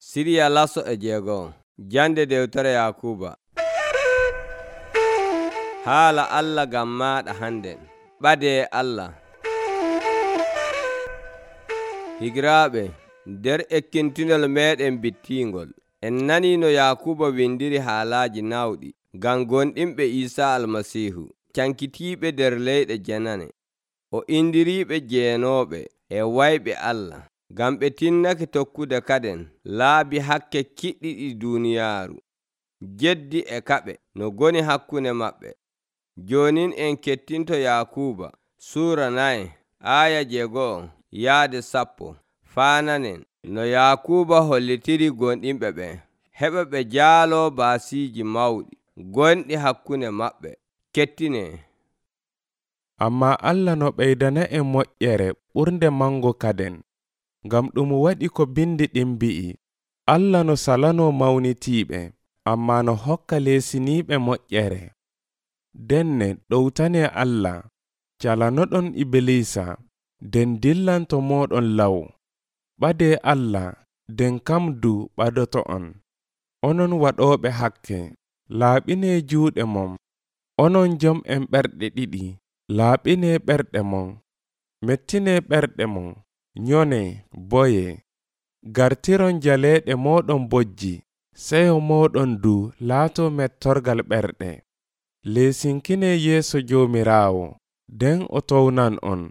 Siriya laso e jeego. Jande dewtere Yakuba. Haala Allah gam maɗa handen. Ɓade Allah. Higiraaɓe, nder ekkintinol meɗen bittingol, en nani no Yakuba windiri haalaji nawɗi ngam gonɗinɓe Isa almasihu, cankitiiɓe nder leyɗe jenane. O indiriɓe jeenooɓe e wayɓe Allah, ngam ɓe tinnake tokkude kaden laabi hakke kiɗɗiɗi duniyaaru, jeddi e kaɓe no goni hakkunde maɓɓe. Jonin en kettinto Yakuba sura 9 aya 9 yaade 10 faananen no Yakuba hollitiri gonɗinɓe ɓe heɓa ɓe jaalo baasiji mawɗi gonɗi hakkunde maɓɓe. Kettine. Amma Allah no ɓeydana en moƴƴere ɓurnde mango kaden, ngam ɗum waɗi ko bindi ɗin bi'i, Allah no salano mawnitiiɓe, amma no hokka leesiniiɓe moƴƴere. Denne ɗowtane Allah, calanoɗon Iblisa, den dillanto moɗon law. Ɓade Allah, den kamdu ɓadoto on. Onon waɗoɓe hakke, laaɓine juuɗe mom. Onon jom en ɓerɗe ɗiɗi, laaɓine ɓerɗe mon. Mettine ɓerɗe mon, nyone, boye. Gartiron jaleeɗe moɗon bojji, seyo moɗon du laato mettorgal ɓerɗe. Leesinkine yeeso Joomiraawo, den o townan on.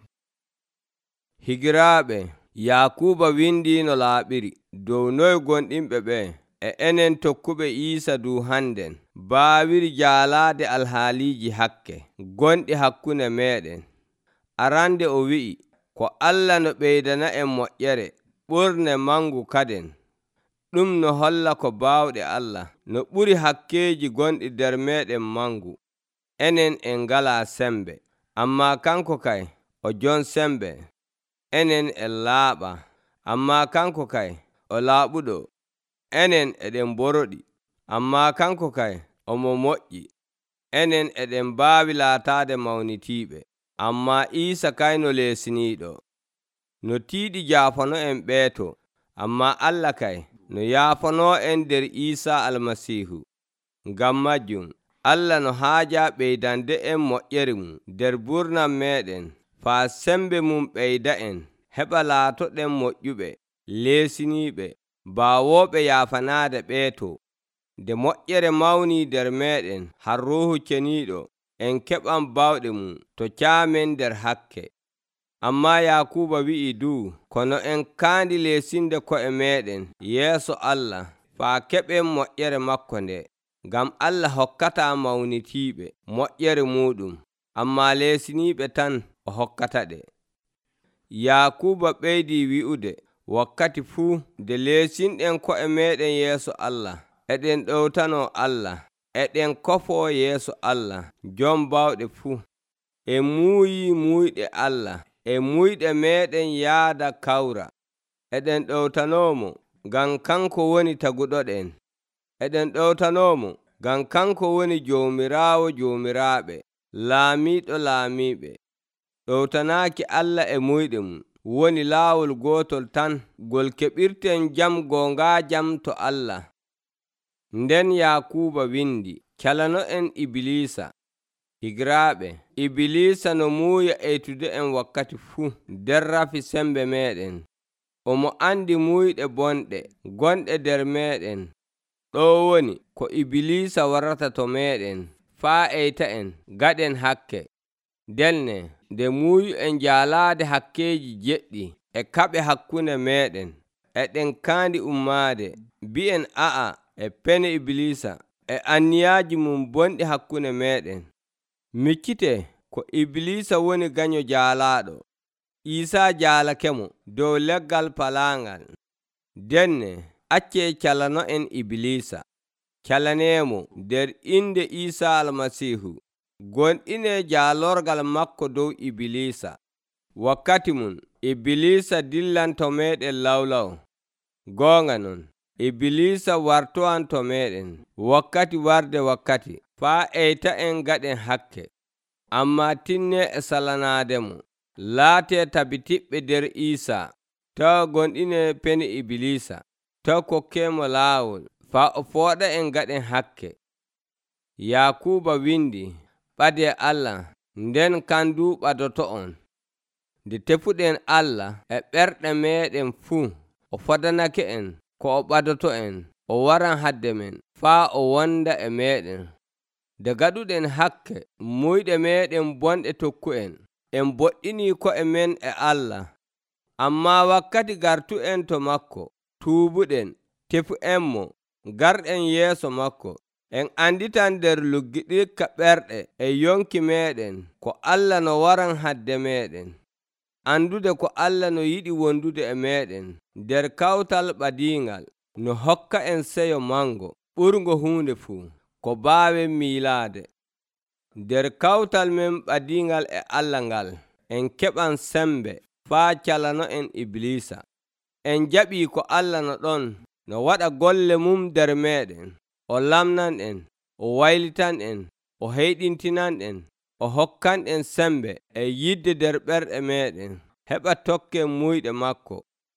Higiraaɓe, Yakuba windi no laaɓiri dow noy gonɗinɓe ɓe e enen tokkuɓe Isa du hannden baawiri jaalaade alhaaliji hakke gonɗi hakkunde meɗen. Arande o wi'i ko Allah no ɓeydana en moƴƴere ɓurne mangu kaden. Ɗum no holla ko baawɗe Allah no ɓuri hakkeji gonɗi nder meɗen mangu. Enen en ngala sembe, amma kanko kay o jon sembe. Enen en laaɓa, amma kanko kay o laaɓuɗo. Enen eɗen boroɗi, amma kanko kay omo moƴƴi. Enen eɗen mbaawi laataade mawnitiiɓe, amma Isa kayno leesiniiɗo. No tiiɗi jaafano en ɓeeto, amma Allah kay no yaafano en nder Isa almasihu. Ngam majjum Allah no haaja ɓeydande en moƴƴere mum nder burnam meɗen, faa sembe mum ɓeyda en, heɓa laatoɗen moƴƴuɓe, leesiniiɓe, baawoɓe yaafanaade ɓeeto. Nde moƴƴere mawni nder meɗen har Ruuhu Ceniiɗo, en keɓan bawɗe mum to caamen nder hakke. Amma Yakuba wi'i du, kono en kaandi leesinde ko'e meɗen yeeso Allah faa keɓen moƴƴere makko nde. Ngam Allah hokkata mawnitiiɓe moƴƴere muɗum, amma leesiniiɓe tan o hokkata ɗe. Yakuba ɓeydi wi'ude, wakkati fuu nde leesinɗen ko'e meɗen yeeso Allah, eɗen ɗowtano Allah, eɗen kofo yeeso Allah jom bawɗe fuu. En muuyi muyɗe Allah, e muyɗe meɗen yaada kawra. Eɗen ɗowtanomo ngam kanko woni taguɗoɗen. Eɗen ɗowtanomo ngam kanko woni Joomiraawo joomiraaɓe, laamiɗo laamiɓe. Ɗowtanaaki Allah e muyɗe mum woni laawol gootol tan gol keɓirten jam gongaajam to Allah. Nden Yakuba windi, calano en Iblisa. Higiraaɓe, Iblisa no muuya eytude en wakkati fuu nder rafi sembe meɗen. Omo andi muyɗe bonɗe gonɗe nder meɗen. Ɗo woni ko Iblisa warata to meɗen faa eyta en gaɗen hakke. Delne nde muuyu en jaalaade hakkeji jeɗɗi e kaɓe hakkunde meɗen, eɗen kaandi ummaade bi'en a'a e pene Iblisa e anniyaaji mum bonɗi hakkunde meɗen. Miccite ko Iblisa woni gaño jaalaaɗo. Isa jaalakemo dow leggal palaangal. Denne acce calano en Iblisa, calaneemo nder inde Isa almasihu. Gonɗine jaalorgal makko dow Iblisa. Wakkati mum Iblisa dillanto meɗen lawlaw. Goonga non, Iblisa wartowanto meɗen wakkati warde wakkati faa eyta en gaɗen hakke. Amma tinne e salanaademo, laate tabitiɓɓe nder Isa, tawa gonɗine peni Iblisa. taw kokkemo laawol faa o fooɗa en gaɗen hakke. Yakuba windi, ɓade Allah nden kandu ɓadoto on. Nde tefuɗen Allah e ɓerɗe meɗen fuu, o fodanake en ko o ɓadoto en, o waran hadde men faa o wonda e meɗen. Nde gaɗuɗen hakke muyɗe meɗen bonɗe tokku en boɗɗini ko'e men e Allah. Amma wakkati gartu en to makko, tuubuɗen, tefu enmo, garɗen yeeso makko, en anditan nder luggiɗirka ɓerɗe e yonki meɗen ko Allah no waran hadde meɗen. Andude ko Allah no yiɗi wondude e meɗen nder kawtal ɓadiingal, no hokka en seyo mango ɓurgo hunde fuu ko baawen miilaade. Nder kawtal men ɓadiingal e Allah ngal, en keɓan sembe faa calano en Iblisa. En jaɓi ko Allah no ɗon no waɗa golle mum nder meɗen, o lamnan en, o waylitan en, o heyɗintinan en, o hokkan en sembe e yidde nder ɓerɗe meɗen, heɓa tokken muyɗe makko.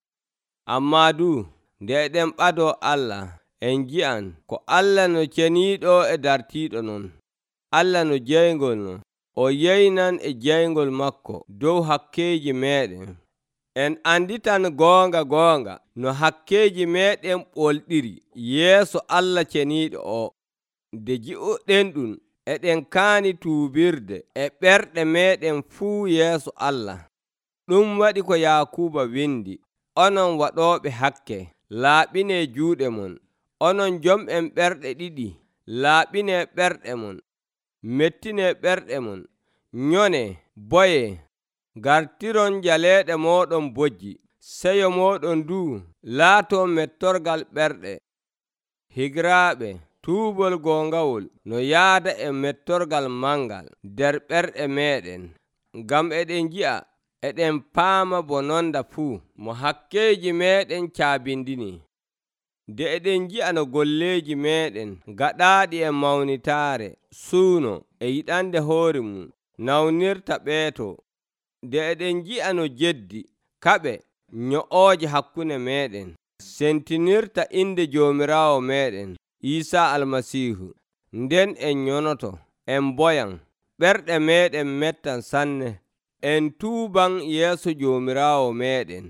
Amma du nde eɗen ɓado Allah, en ji'an ko Allah no ceniiɗo e dartiiɗo non, Allah no jeyngol non, o yeynan e jeyngol makko dow hakkeji meɗen. En anditan goonga no hakkeji meɗen ɓolɗiri yeeso Allah ceniiɗo o. Nde ji'uɗen ɗum, eɗen kaani tuubirde e ɓerɗe meɗen fuu yeeso Allah. Ɗum waɗi ko Yakuba windi, onon waɗooɓe hakke, laaɓine juuɗe mon. Onon jom'en ɓerɗe ɗiɗi, laaɓine ɓerɗe mon. Mettine ɓerɗe mon, nyone, boye, gartiron jaleeɗe moɗon bojji. Seyo moɗon du laato mettorgal ɓerɗe. Higiraaɓe, tuubol goongawol no yaada e mettorgal mangal nder ɓerɗe meɗen, ngam eɗen ji'a eɗen paama bononda fuu mo hakkeji meɗen caabindini. Nde eɗen ji'a no golleji meɗen gaɗaaɗi e mawnitaare, suuno e yiɗande hoore mum nawnirta ɓeeto. Nde eɗen ji'a no jeddi kaɓe nyo'ooje hakkunde meɗen sentinirta inde Joomiraawo meɗen Iisaa Almasiihu, nden en nyonoto, en boyan, ɓerɗe meɗen mettan sanne, en tuuban yeeso Joomiraawo meɗen.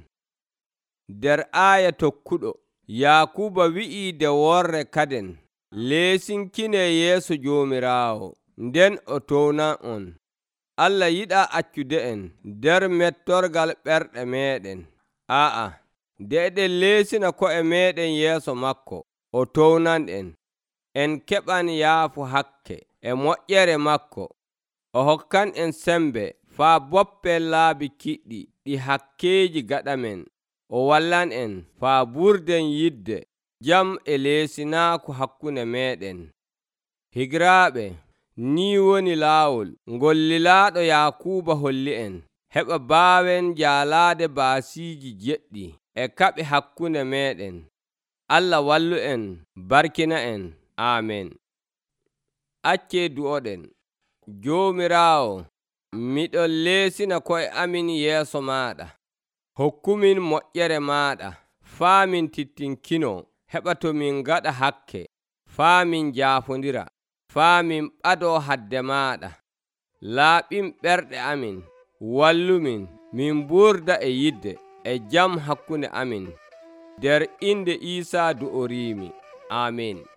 Nder aaya tokkuɗo, Yakuba wi'i de worre kaden, leesinkine yeeso Joomiraawo, nden o townan on. Allah yiɗa accude en nder mettorgal ɓerɗe meɗen. A'a, nde eɗen leesina ko'e meɗen yeeso makko, o townan en keɓan yaafu hakke e moƴƴere makko. O hokkan en sembe faa boppe laabi kiɗɗi ɗi hakkeji gaɗa men. O wallan en faa burden yidde jam e leesinaku hakkunde meɗen. Higiraaɓe, ni woni laawol ngol lilaaɗo Yakuba holli en, heɓa baawen jaalaade baasiiji jeɗɗi e kaɓe hakkunde meɗen. Allah wallu en, barkina en. Amen. Acce du'oɗen. Joomiraawo, miɗon leesina ko'e amin yeeso maaɗa. Hokkumin moƴƴere maaɗa, faa min tittinkino, heɓa to min gaɗa hakke, faa min jaafondira, faa min ɓado hadde maaɗa. Laaɓin ɓerɗe amin, wallumin, min burda e yidde e jam hakkunde amin. Nder inde Iisaa du'orimi. Amin.